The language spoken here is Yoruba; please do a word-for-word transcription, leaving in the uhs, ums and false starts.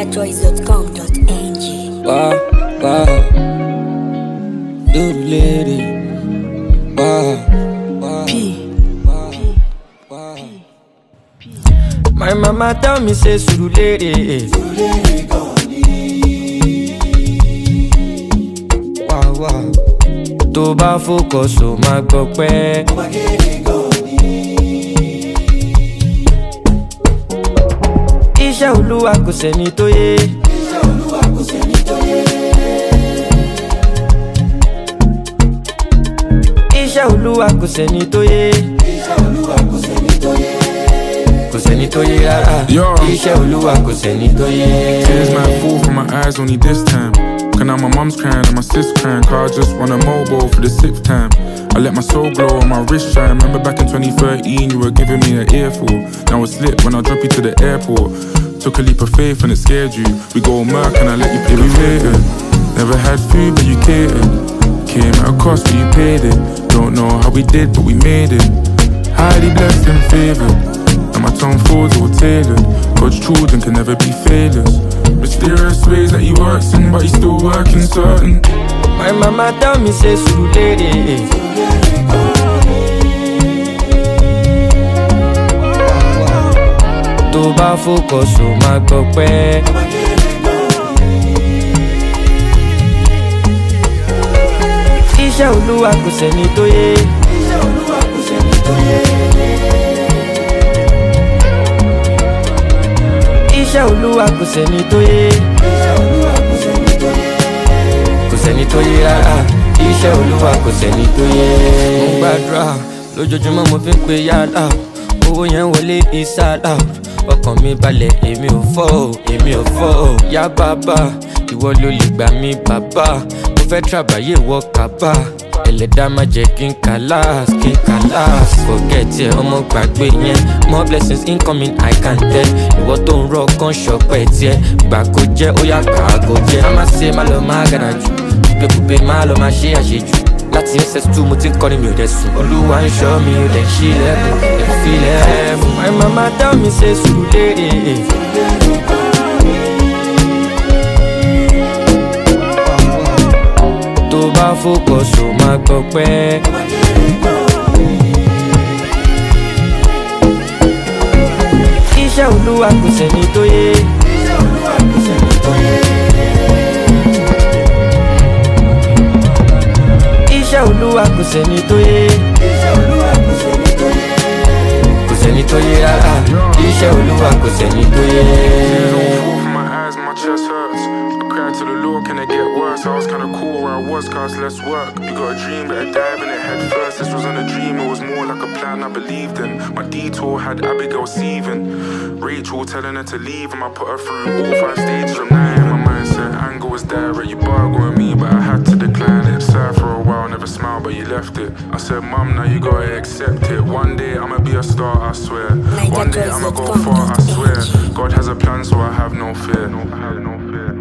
joys dot com dot n g. Wow, wow, do the lady. Wow, wow, P. Wow, P. Wow. P. My mama tell me say suru lady. Suru lady gone. Wow, wow. Tó bá focus o máa gbọ́ pẹ́. Iṣẹ́ Olúwa kò sẹ́ni tó yé. Iṣẹ́ Olúwa kò sẹ́ni tó yé. Iṣẹ́ Olúwa kò sẹ́ni tó yé. Iṣẹ́ Olúwa kò sẹ́ni tó yé. Kò sẹ́ni tó yé rárá. Iṣẹ́ Olúwa kò sẹ́ni tó yé. Tears might fall from my eyes only this time. Cause now my mum's crying and my sis crying. Cause I just want a mobile for the sixth time. I let my soul glow on my wrist shine. Remember back in twenty thirteen you were giving me an earful. Now it's lit when I drop you to the airport. Took a leap of faith and it scared you. We go Merc and I let you pick a waited. Never had food but you catered. Came at a cost but you paid it. Don't know how we did but we made it. Highly blessed and favoured. And my tongue folds all tailored. God's children can never be failures. Mysterious ways that he works in, but he's still working certain. My mama tell me say suru lady. Tó bá focus o máa gbọ́ pẹ́. Iṣẹ́ Olúwa kò sẹ́ni tó yé. Iṣẹ́ Olúwa kò sẹ́ni tó yé. Iṣẹ́ Olúwa kò sẹ́ni tó yé. Iṣẹ́ Olúwa kò sẹ́ni tó yé. Kò sẹ́ni tó yé rárá. Iṣẹ́ Olúwa kò sẹ́ni tó yé. Mo ń gbàdúrà lójoojúmọ́ mo fi ń pe yàrá. Owó yẹn wọlé ìsàlà. Ọkàn mi balẹ̀ èmi ò fọ́ o, èmi ò fọ́ o. Yá bàbá, ìwọ ló lè gbà mí bàbá. Mo fẹ́ tàbáyé wọ kábà. Ẹlẹ́dàá má jẹ́ kí n kàlàs, kí n kàlàs. Forget ẹ ọmọ gbàgbé yẹn. More blessings incoming I can tell. Ìwọ tó ń rọ kan ṣọpẹ́ tiẹ̀. Gbà kó jẹ́ ó yá kà á kó jẹ́. Má má ṣe má lọ má gànà jù. Pépùpé má lọ má ṣe àṣejù. Láti S S two mo ti ń kọ́ ni mi ò dẹ̀ sùn. Olúwa ń ṣọ́ mi ò dẹ̀ ṣí lẹ́kùn. Ẹ̀kú fi lẹ́ẹ̀mú. My mama tell me say suru lady. Tó bá focus o máa gbọ́ pẹ́. Iṣẹ́ Olúwa kò sẹ́ni tó yé. Iṣẹ́ Olúwa kò sẹ́ni tó yé. Iṣẹ́ Olúwa kò sẹ́ni tó yé. Iṣẹ́ Olúwa kò sẹ́ni tó yé. Kò sẹ́ni tó yé rárá. Iṣẹ́ Olúwa kò sẹ́ni tó yé. My chest hurts. I cried to the Lord, can it get worse? I was kinda cool where I was, cause less work. You got a dream, better dive in it head first. This wasn't a dream, it was more like a plan I believed in. My detour had Abigail seething. Rachel telling her to leave, and I put her through all five stages of night. My mindset, anger was direct, you bargained with me, but I had to decline it. Sad for a while, never smiled, but you left it. I said, Mum, now you gotta accept it. One day I'ma be a star, I swear. One day I'ma go far, I swear. God has a plan, so I have no fear. I have no fear.